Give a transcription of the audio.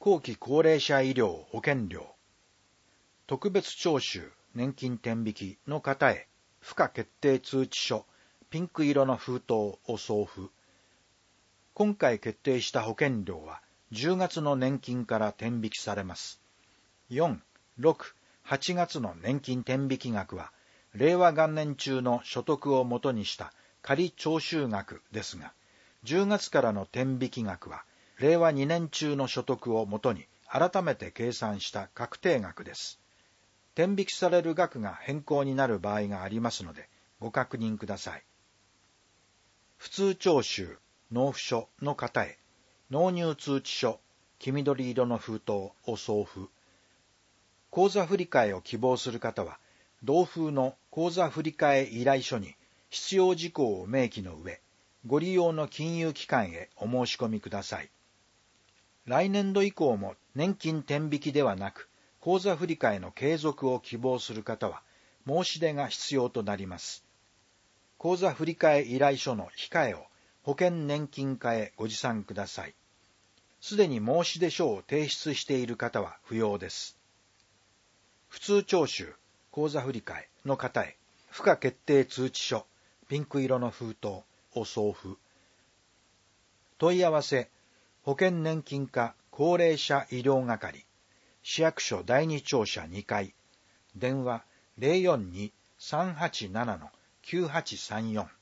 後期高齢者医療保険料、特別徴収年金天引きの方へ、付加決定通知書、ピンク色の封筒を送付。今回決定した保険料は、10月の年金から天引きされます。4、6、8月の年金天引き額は、令和元年中の所得をもとにした仮徴収額ですが、10月からの天引き額は、令和2年中の所得をもとに改めて計算した確定額です。天引きされる額が変更になる場合がありますので、ご確認ください。普通徴収、納付書の方へ、納入通知書、黄緑色の封筒を送付。口座振替を希望する方は、同封の口座振替依頼書に必要事項を明記の上、ご利用の金融機関へお申し込みください。来年度以降も年金天引きではなく、口座振替の継続を希望する方は、申し出が必要となります。口座振替依頼書の控えを保険年金課へご持参ください。すでに申し出書を提出している方は不要です。普通徴収、口座振替の方へ、付加決定通知書、ピンク色の封筒を送付。問い合わせ、保険年金課高齢者医療係、市役所第二庁舎2階、電話 042-387-9834